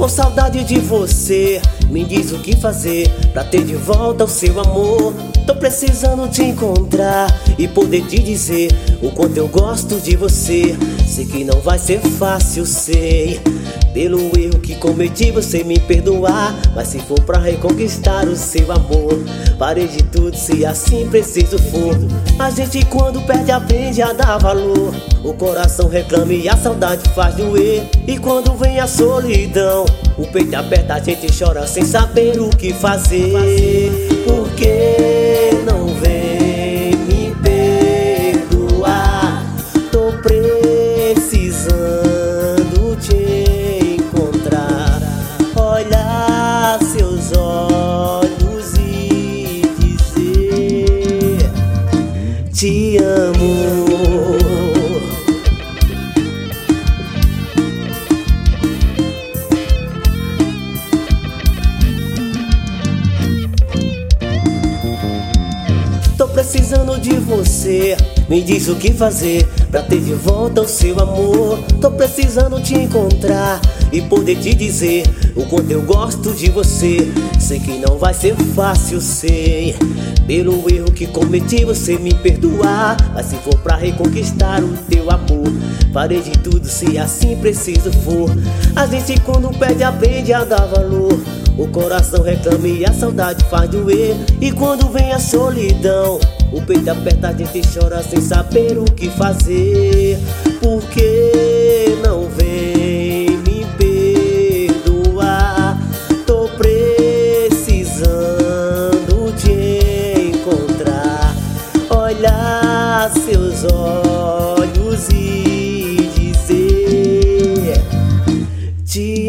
com saudade de você. Me diz o que fazer pra ter de volta o seu amor. Tô precisando te encontrar e poder te dizer o quanto eu gosto de você. Sei que não vai ser fácil, sei, pelo erro que cometi você me perdoar. Mas se for pra reconquistar o seu amor, parei de tudo se assim preciso for. A gente quando perde aprende a dar valor. O coração reclama e a saudade faz doer. E quando vem a solidão, o peito aperta, a gente chora sem saber o que fazer. Por que não vem me perdoar? Tô precisando te encontrar. Olhar seus olhos e dizer te amo. Tô precisando de você, me diz o que fazer pra ter de volta o seu amor. Tô precisando te encontrar e poder te dizer o quanto eu gosto de você. Sei que não vai ser fácil, sei, pelo erro que cometi você me perdoar. Mas se for pra reconquistar o teu amor, parei de tudo se assim preciso for. A gente quando perde aprende a dar valor. O coração reclama e a saudade faz doer. E quando vem a solidão, o peito aperta, a gente chora sem saber o que fazer. Por que não vem me perdoar? Tô precisando te encontrar. Olhar seus olhos e dizer te